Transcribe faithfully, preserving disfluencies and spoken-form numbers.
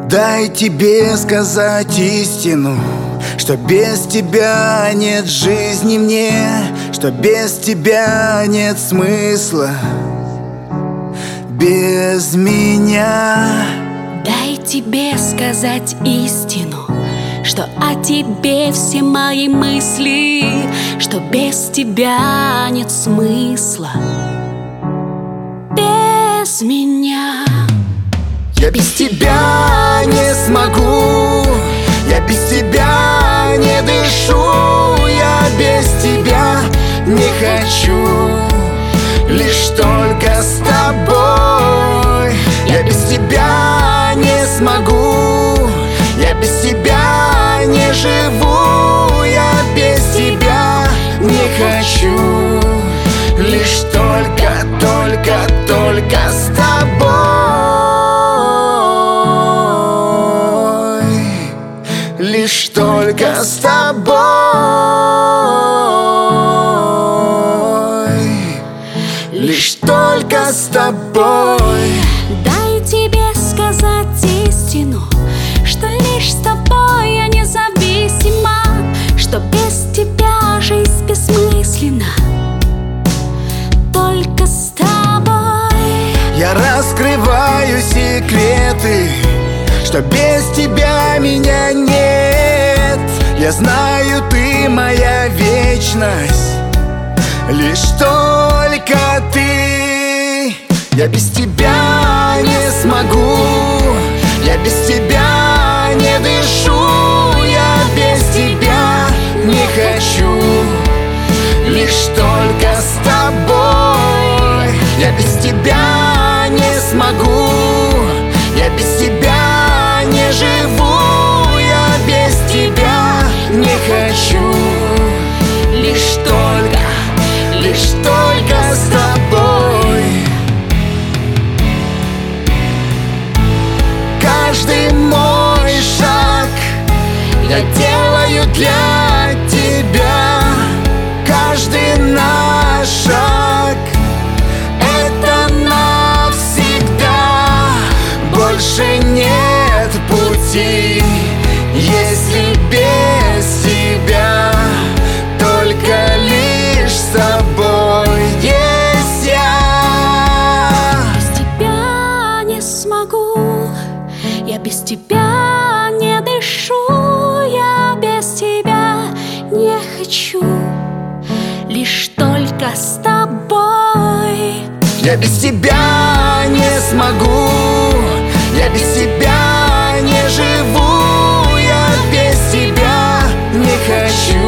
Дай тебе сказать истину, что без тебя нет жизни мне, что без тебя нет смысла без меня. Дай тебе сказать истину, что о тебе все мои мысли, что без тебя нет смысла без меня. Я без тебя не смогу, я без тебя не дышу, я без тебя не хочу, лишь только с тобой. Я без тебя не смогу, я без тебя не живу, я без тебя не хочу, лишь только, только, только с тобой. Лишь только с тобой. Лишь только с тобой. Дай тебе сказать истину, что лишь с тобой я независима, что без тебя жизнь бессмысленна, только с тобой. Я раскрываю секреты, что без тебя меня нет. Я знаю, ты моя вечность, лишь только ты. Я без тебя не смогу, я без тебя не дышу, я без тебя не хочу, лишь только с тобой. Я без тебя не смогу, я без тебя не живу, я без тебя не хочу, лишь только, лишь только с тобой. Каждый мой шаг я делаю для тебя, каждый наш шаг — это навсегда. Больше нет пути, если без тебя, только лишь с тобой есть я. Без тебя не смогу, я без тебя не дышу, я без тебя не хочу, лишь только с тобой. Я без тебя не смогу, я без тебя не живу, я без тебя не хочу,